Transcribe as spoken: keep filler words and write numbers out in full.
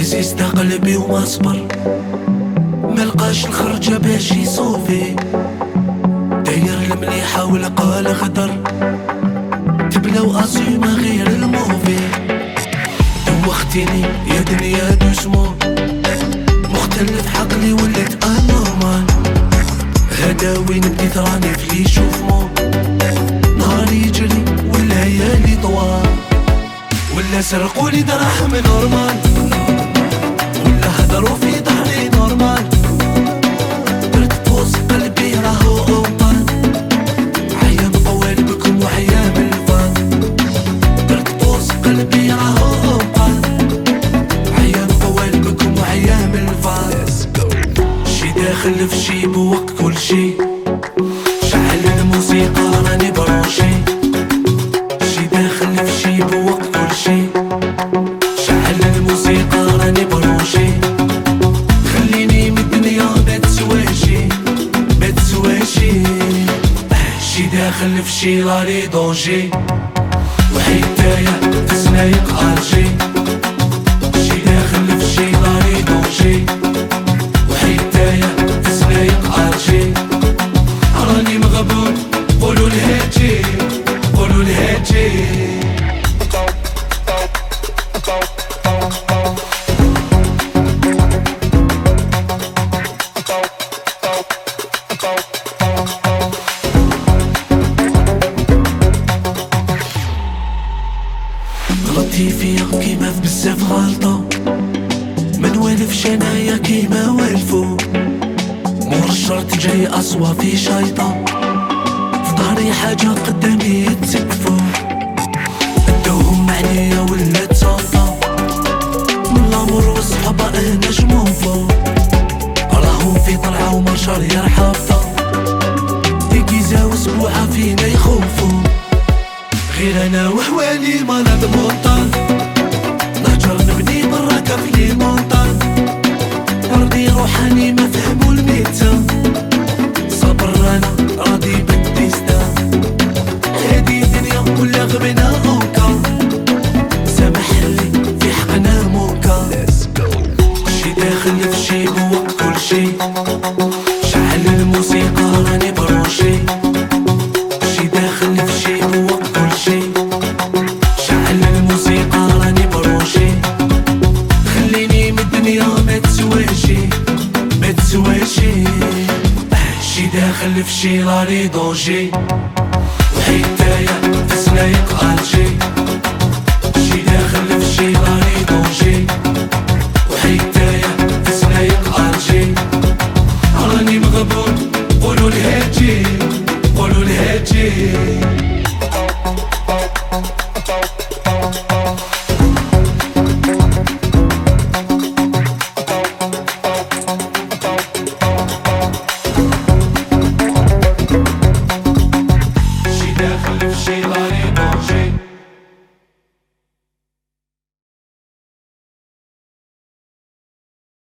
ريزيست قلبي وما صبر، ملقاش الخرجة باش يصوفي، داير المليحة ولقى الخضر، تبلاو أصيمة غير الموفي. دوختيني يا دنيا دوسمون، مختلف عقلي وليت انورمال، هذا وين بديت راني في لي شوفمون، نهاري يجري والليالي طوال، ولا سرقولي دراهم نورمال، ولا هدروا في ظهري نورمال، درت بوس قلبي راهو اوطان، عيام طوال بكم وعيام الفان، درت بوس قلبي راهو اوطان، عيام طوال بكم وعيام الفان. شي داخل في شي بوقت كل شي، شعل الموسيقى راني بروشي، شي داخل في شي بوقت كل شي، شعل الموسيقى راني بروشي، خليني من الدنيا ما تسواشي ما تسواشي. شي داخل في شي راني دونجي، وحيدايا في سنايق ارجي، شي داخل في شي راني دونجي، وحيدايا في سنايق ارجي، راني مغبون قولوا الهاجي قولوا الهاجي. غلطتي فيا كيما في بزاف غلطة، ما نوالفش انايا كيما والفو، مور الشرط جاي أصوى في شيطة، في ظهري حاجة قدامي يتسقفو، ادوهم عليا ولا تصوتا، من الامور والصحبة انا جموفو، راهم في طلعة ومرشار يا حافظة، ديكيزا واسبوعة فينا يخوفو، غير انا وحوالي مرض موطن، نهجر نبني براكة في لي مونطان، مرضي روحاني ما فهمو الميتة، صبر انا راضي بالديستا، هادي دنيا ولا غبنا اوكا، سامح لي في حقنا موكا. شي داخل في شي بوقت كل شي، شعل الموسيقى راني بروشي، شي داخل في شي بوقت كل شي، شعل الموسيقى راني بروشي، خليني من الدنيا ما تسواشي ما تسواشي. شي داخل في شي راني دونجي، وحيدايا في سنايق ارجي، شي داخل في شي راني